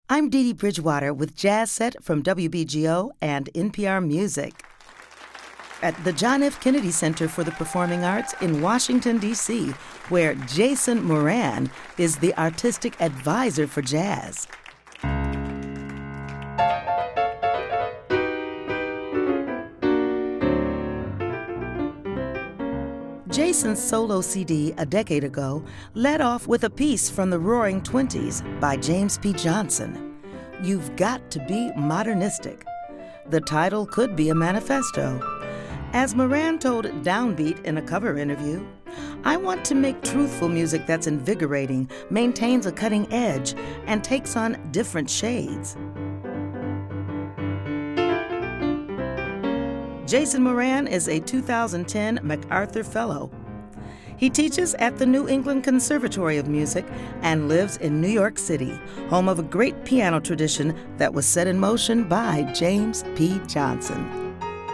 I'm Dee Dee Bridgewater with Jazz Set from WBGO and NPR Music. At the John F. Kennedy Center for the Performing Arts in Washington, D.C., where Jason Moran is the artistic advisor for jazz. Jason's solo CD a decade ago led off with a piece from the Roaring Twenties by James P. Johnson, You've Got to Be Modernistic. The title could be a manifesto. As Moran told Downbeat in a cover interview, I want to make truthful music that's invigorating, maintains a cutting edge, and takes on different shades. Jason Moran is a 2010 MacArthur Fellow. He teaches at the New England Conservatory of Music and lives in New York City, home of a great piano tradition that was set in motion by James P. Johnson.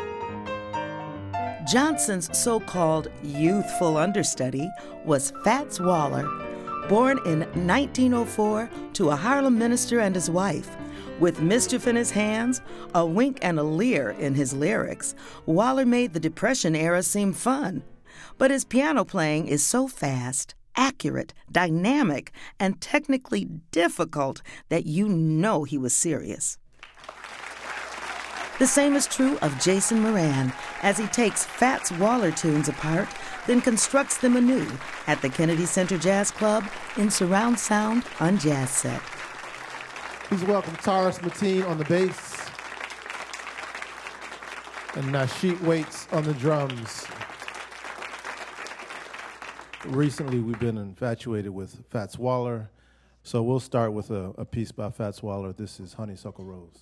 Johnson's so-called youthful understudy was Fats Waller, born in 1904 to a Harlem minister and his wife. With mischief in his hands, a wink and a leer in his lyrics, Waller made the Depression era seem fun. But his piano playing is so fast, accurate, dynamic, and technically difficult that you know he was serious. The same is true of Jason Moran, as he takes Fats Waller tunes apart, then constructs them anew at the Kennedy Center Jazz Club in surround sound on Jazz Set. Please welcome Taurus Mateen on the bass and Nasheet Waits on the drums. Recently, we've been infatuated with Fats Waller, so we'll start with a piece by Fats Waller. This is Honeysuckle Rose.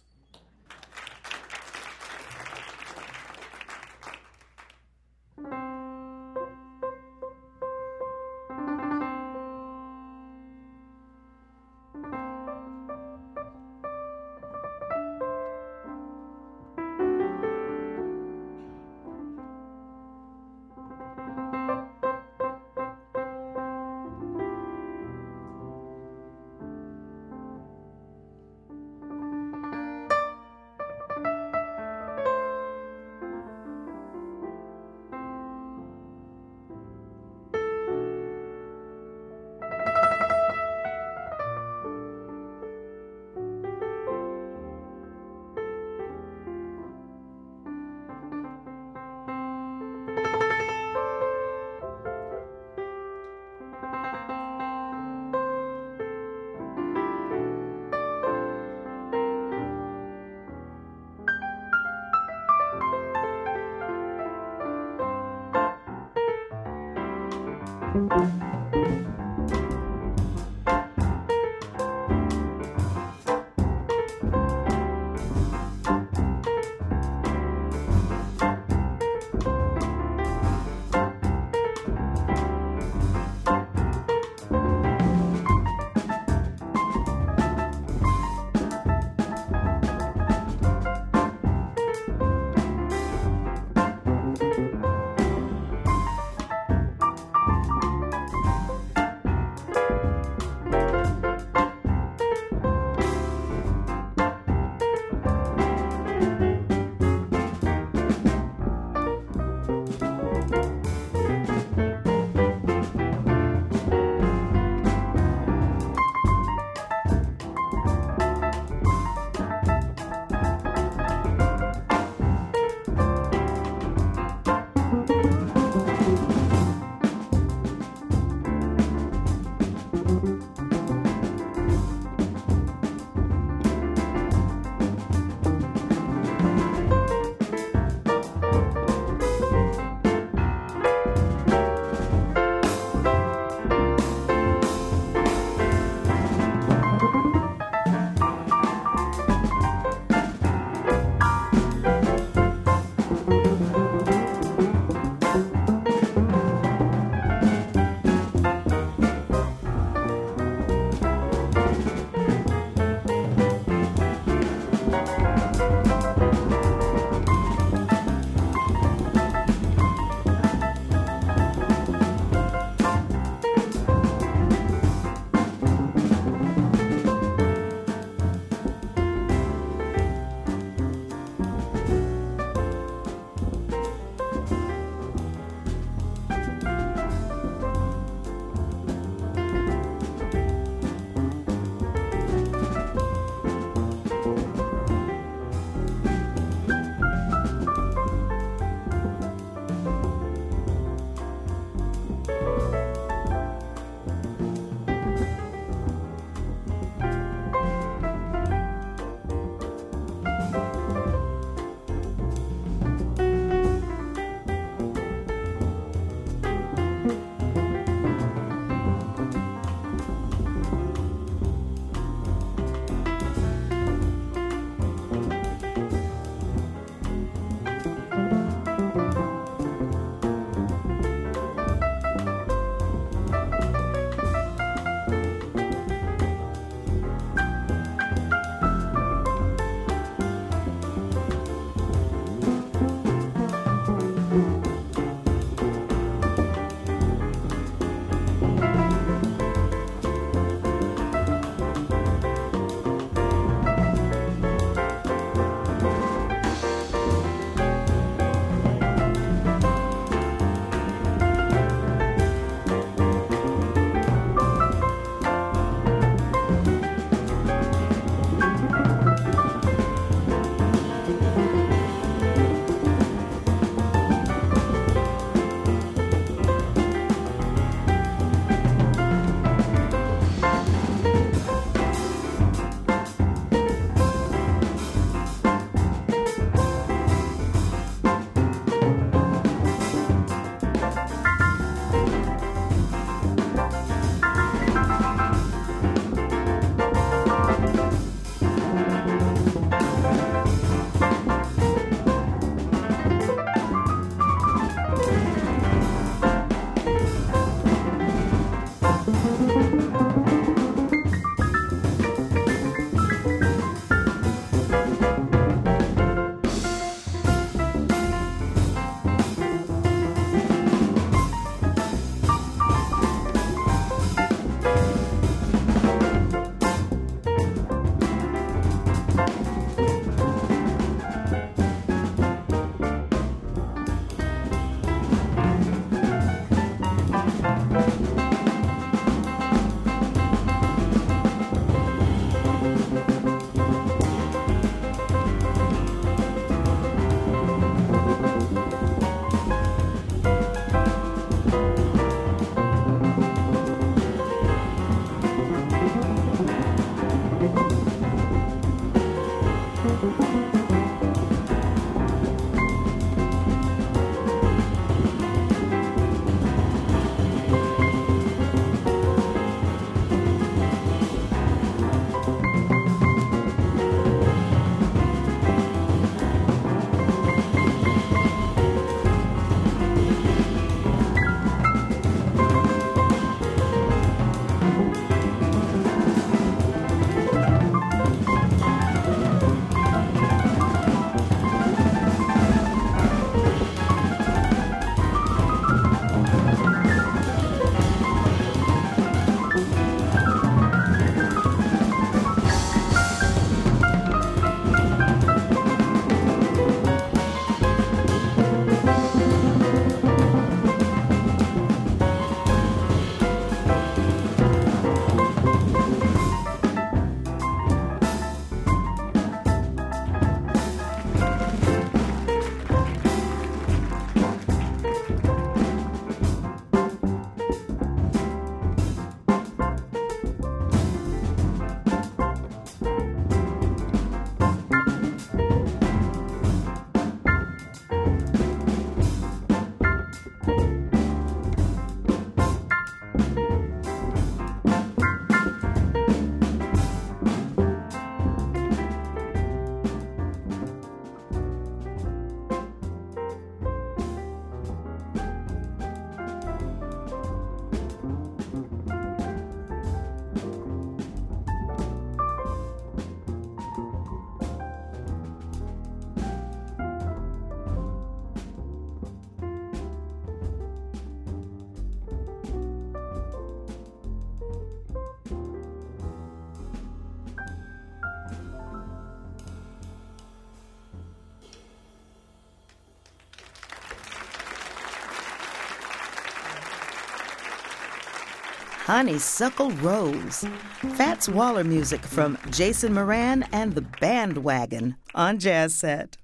Honeysuckle Rose. Fats Waller music from Jason Moran and the Bandwagon on Jazz Set.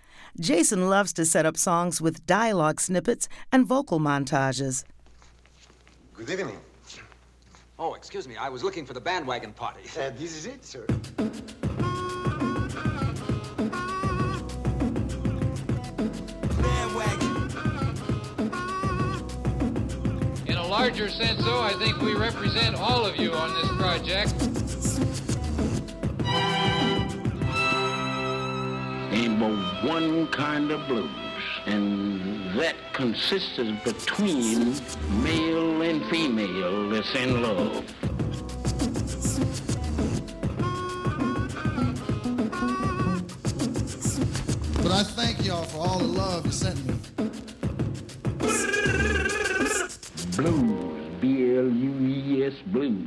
Jason loves to set up songs with dialogue snippets and vocal montages. Good evening. Oh, excuse me. I was looking for the Bandwagon party. This is it, sir. In a larger sense, though, I think we represent all of you on this project. Ain't but one kind of blues, and that consists between male and female that's in love. But I thank y'all for all the love you sent me. Blues, B-L-U-E-S, blues.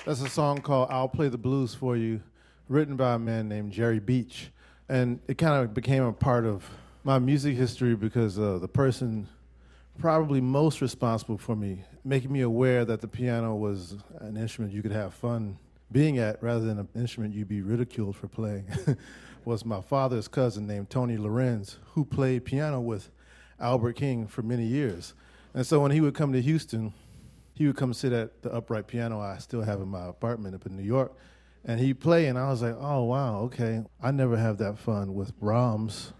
That's a song called I'll Play the Blues for You, written by a man named Jerry Beach. And it kind of became a part of my music history because the person probably most responsible for me, making me aware that the piano was an instrument you could have fun being at rather than an instrument you'd be ridiculed for playing, was my father's cousin named Tony Lorenz, who played piano with Albert King for many years. And so when he would come to Houston, he would come sit at the upright piano I still have in my apartment up in New York, and he'd play, and I was like, oh, wow, okay. I never have that fun with Brahms.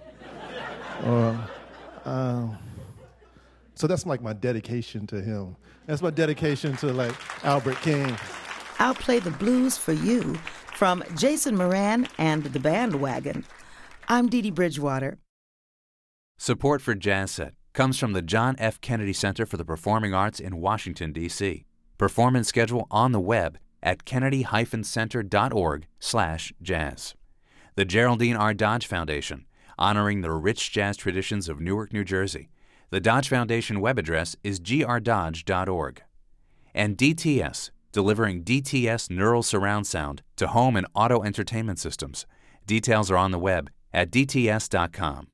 So that's like my dedication to him. That's my dedication to like Albert King. I'll Play the Blues for You from Jason Moran and the Bandwagon. I'm Dee Dee Bridgewater. Support for Jazz Set comes from the John F. Kennedy Center for the Performing Arts in Washington, D.C. Performance schedule on the web at kennedy-center.org/jazz. The Geraldine R. Dodge Foundation, honoring the rich jazz traditions of Newark, New Jersey. The Dodge Foundation web address is grdodge.org. And DTS, delivering DTS Neural Surround Sound to home and auto entertainment systems. Details are on the web at dts.com.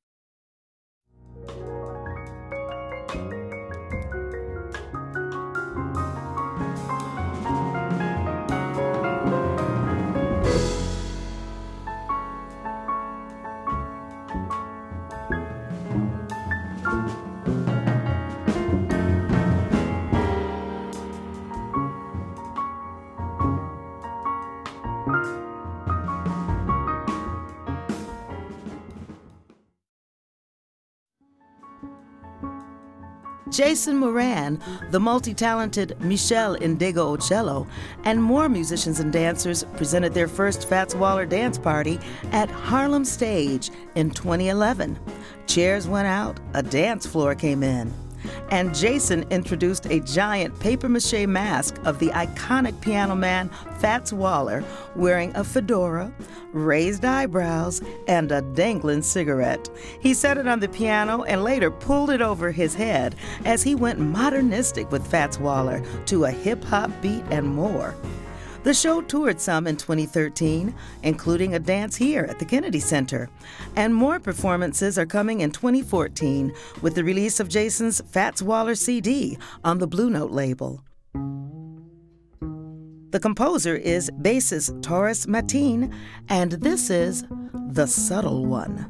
Jason Moran, the multi-talented Michelle Indigo Ocello, and more musicians and dancers presented their first Fats Waller dance party at Harlem Stage in 2011. Chairs went out, a dance floor came in, and Jason introduced a giant papier-mâché mask of the iconic piano man Fats Waller wearing a fedora, raised eyebrows, and a dangling cigarette. He set it on the piano and later pulled it over his head as he went modernistic with Fats Waller to a hip-hop beat and more. The show toured some in 2013, including a dance here at the Kennedy Center. And more performances are coming in 2014 with the release of Jason's Fats Waller CD on the Blue Note label. The composer is bassist Taurus Mateen, and this is The Subtle One.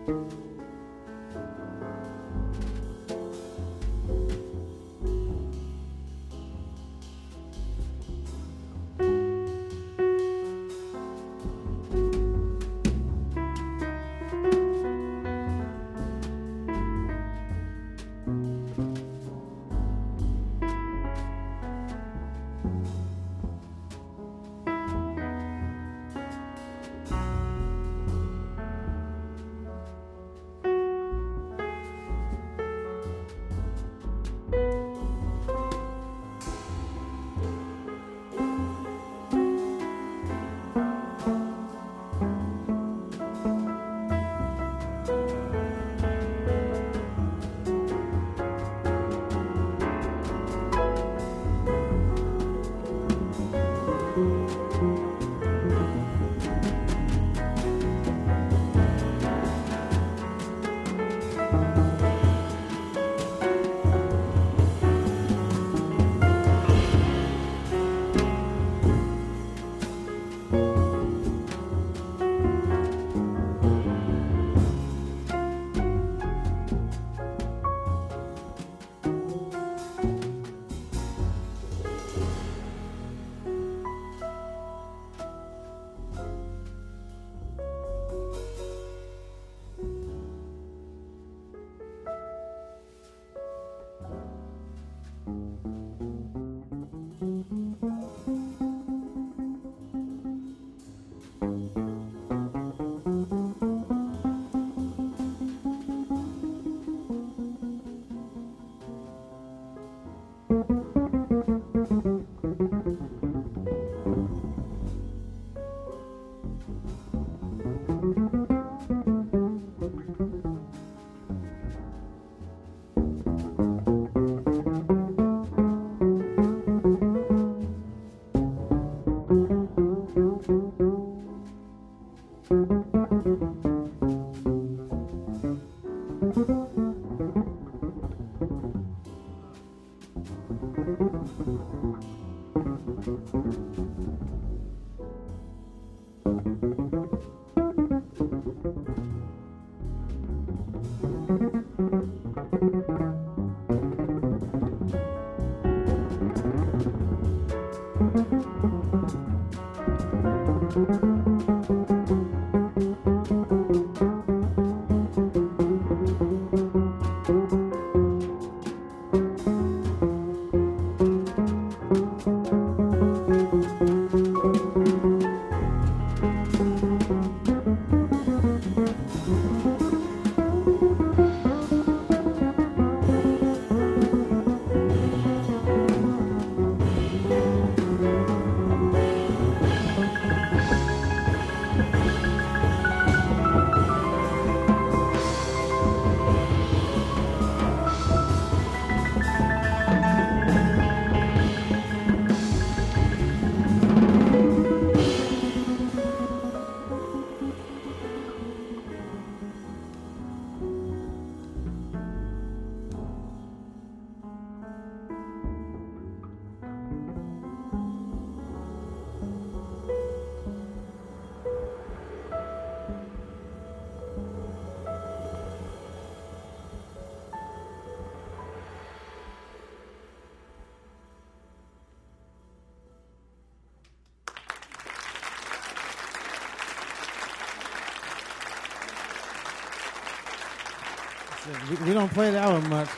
We don't play that one much.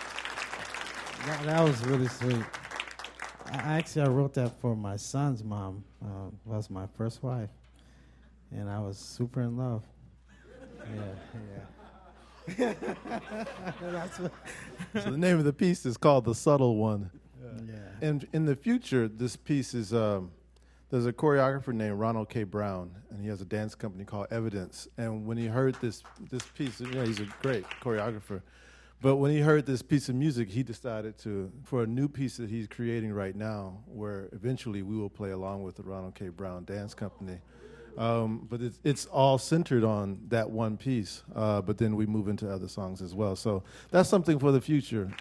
That was really sweet. I wrote that for my son's mom. Was my first wife, and I was super in love. Yeah. That's what. So the name of the piece is called "The Subtle One." Yeah. And in the future, this piece is there's a choreographer named Ronald K. Brown, and he has a dance company called Evidence. And when he heard this piece, he's a great choreographer. But when he heard this piece of music, he decided for a new piece that he's creating right now, where eventually we will play along with the Ronald K. Brown Dance Company. But it's all centered on that one piece, but then we move into other songs as well. So that's something for the future.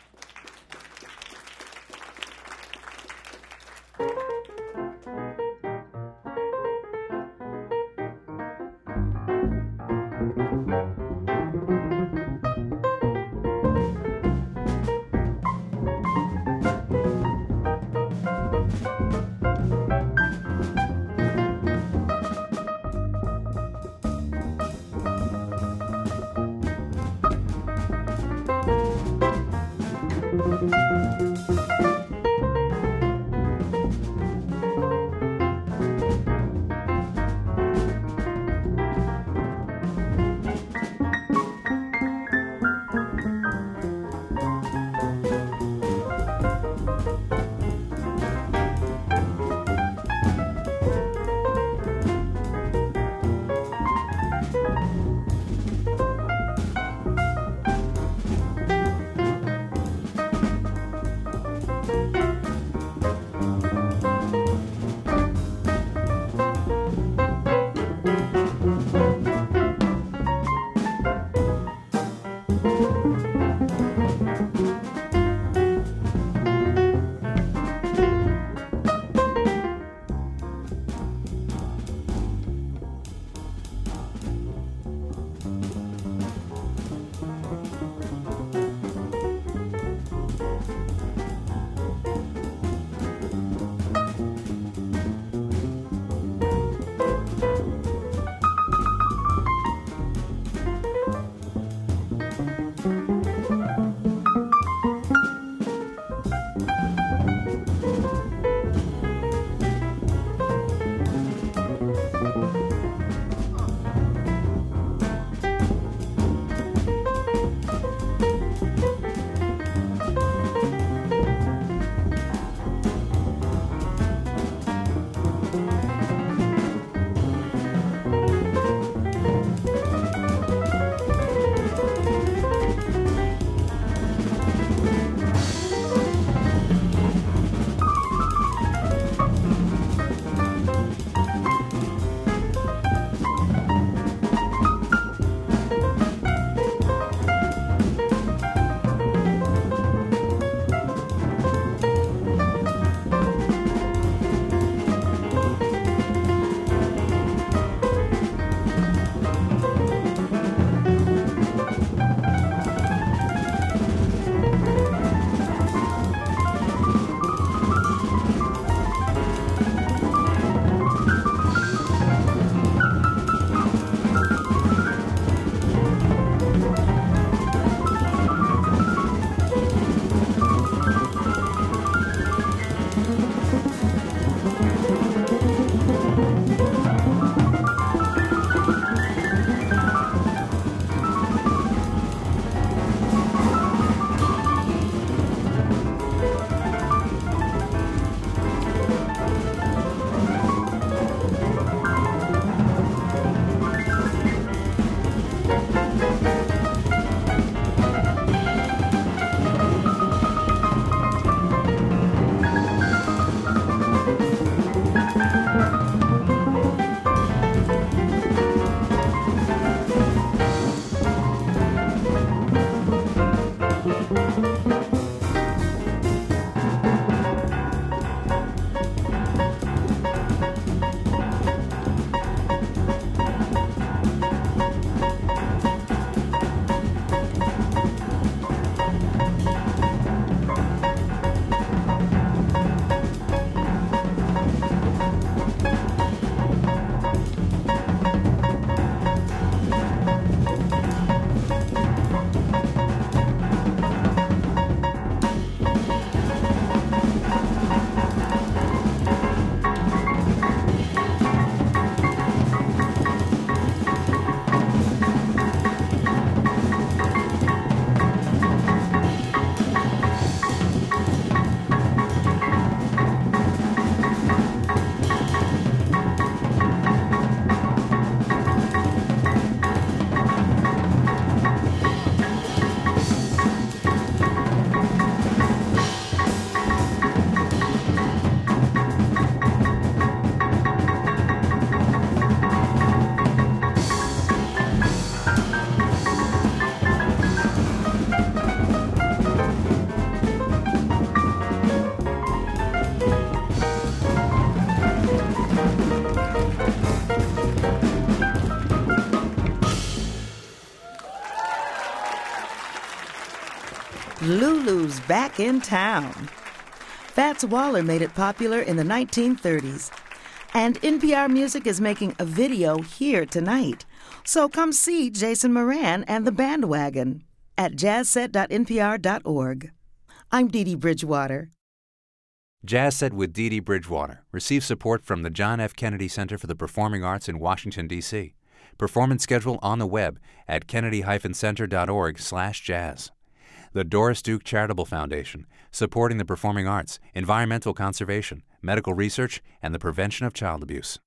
Lulu's back in town. Fats Waller made it popular in the 1930s. And NPR Music is making a video here tonight. So come see Jason Moran and the Bandwagon at jazzset.npr.org. I'm Dee Dee Bridgewater. Jazz Set with Dee Dee Bridgewater receives support from the John F. Kennedy Center for the Performing Arts in Washington, D.C. Performance schedule on the web at kennedy-center.org/jazz. The Doris Duke Charitable Foundation, supporting the performing arts, environmental conservation, medical research, and the prevention of child abuse.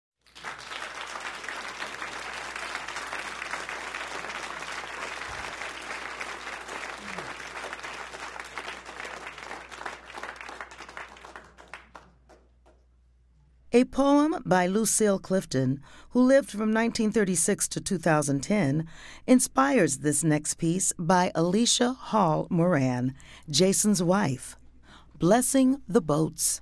A poem by Lucille Clifton, who lived from 1936 to 2010, inspires this next piece by Alicia Hall Moran, Jason's wife, Blessing the Boats.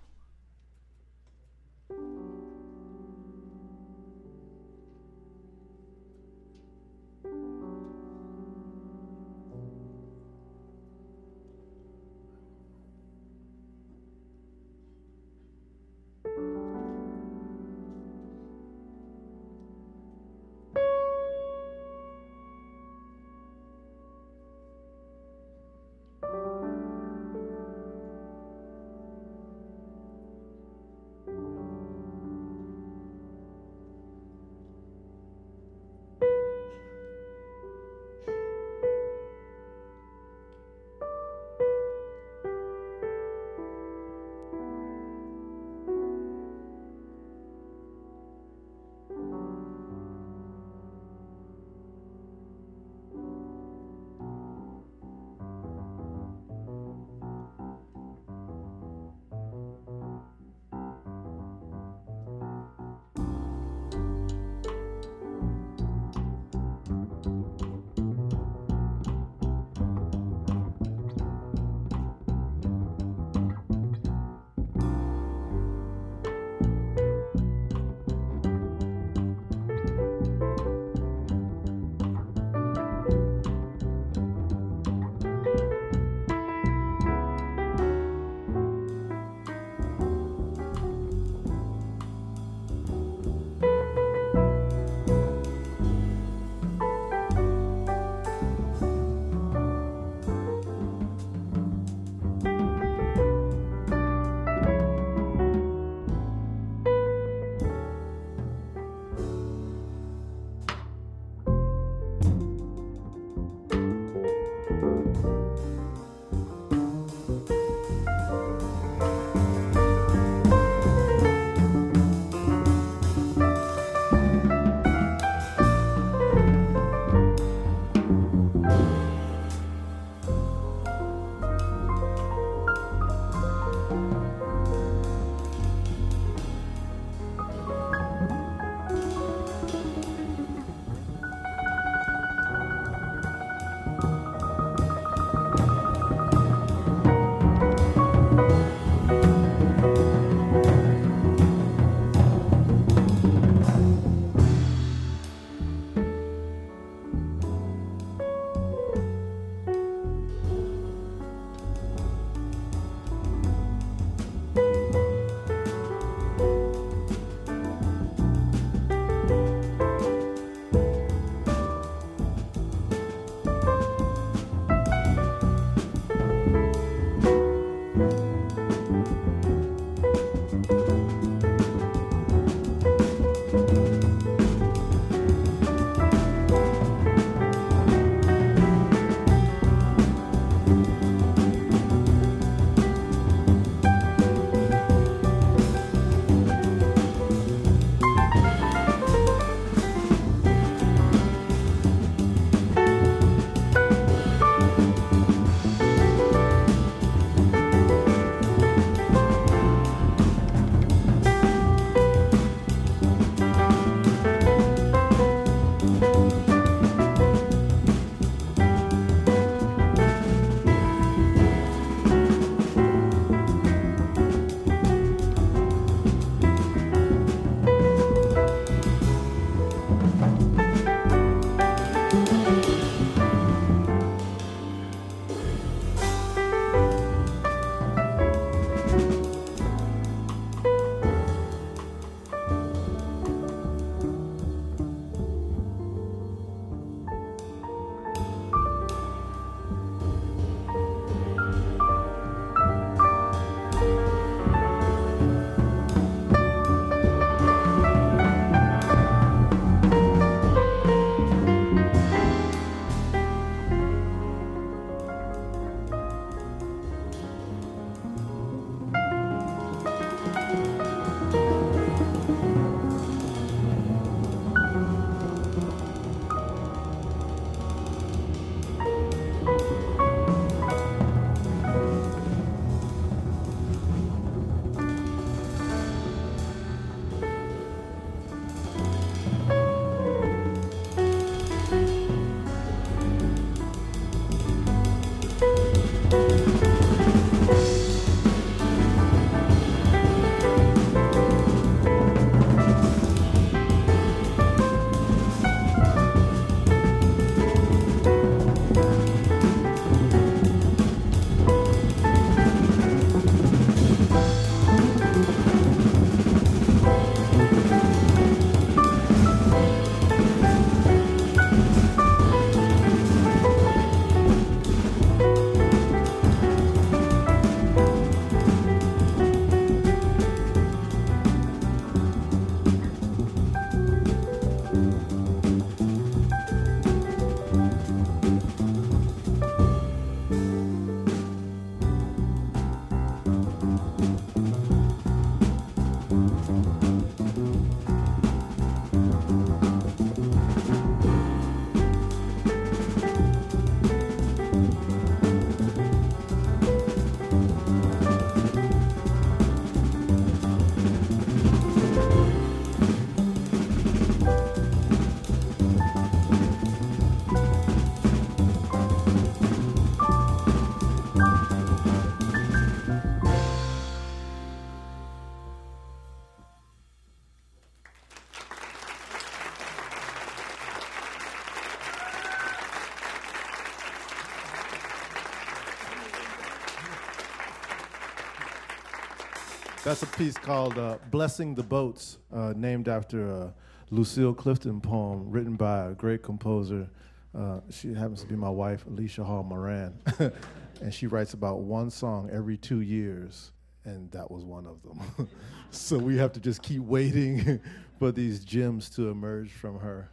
That's a piece called Blessing the Boats, named after a Lucille Clifton poem written by a great composer. She happens to be my wife, Alicia Hall Moran. And she writes about one song every 2 years, and that was one of them. So we have to just keep waiting for these gems to emerge from her.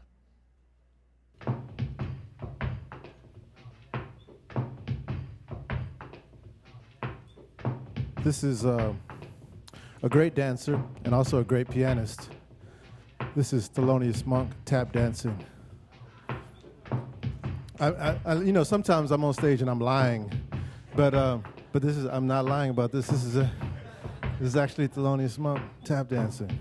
This is a great dancer and also a great pianist. This is Thelonious Monk tap dancing. You know, sometimes I'm on stage and I'm lying, but this is, I'm not lying about this. This is actually Thelonious Monk tap dancing.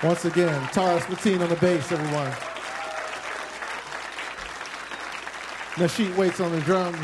Once again, Taurus Mateen on the bass, everyone. Nasheet Waits on the drums.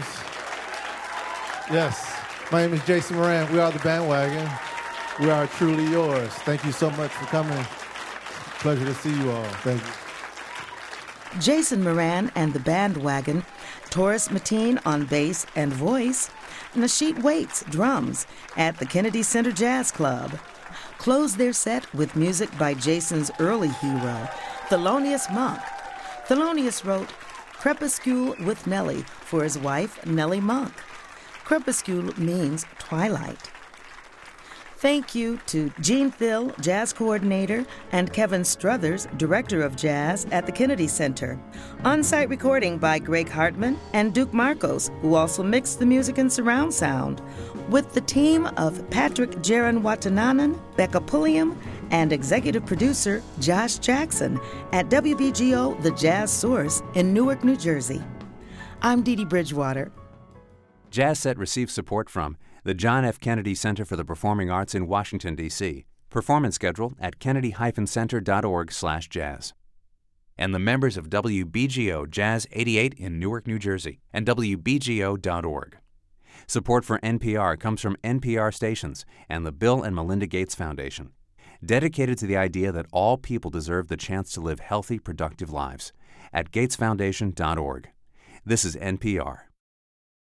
Yes, my name is Jason Moran. We are the Bandwagon. We are truly yours. Thank you so much for coming. Pleasure to see you all. Thank you. Jason Moran and the Bandwagon, Taurus Mateen on bass and voice, Nasheet Waits, drums, at the Kennedy Center Jazz Club. Closed their set with music by Jason's early hero, Thelonious Monk. Thelonious wrote Crepuscule with Nellie for his wife, Nellie Monk. Crepuscule means twilight. Thank you to Gene Thill, Jazz Coordinator, and Kevin Struthers, Director of Jazz at the Kennedy Center. On-site recording by Greg Hartman and Duke Marcos, who also mixed the music and surround sound, with the team of Patrick Jaron Watananan, Becca Pulliam, and executive producer Josh Jackson at WBGO The Jazz Source in Newark, New Jersey. I'm Dee Dee Bridgewater. Jazz Set receives support from the John F. Kennedy Center for the Performing Arts in Washington, D.C. Performance schedule at kennedy-center.org/jazz. And the members of WBGO Jazz 88 in Newark, New Jersey, and WBGO.org. Support for NPR comes from NPR stations and the Bill and Melinda Gates Foundation, dedicated to the idea that all people deserve the chance to live healthy, productive lives, at gatesfoundation.org. This is NPR.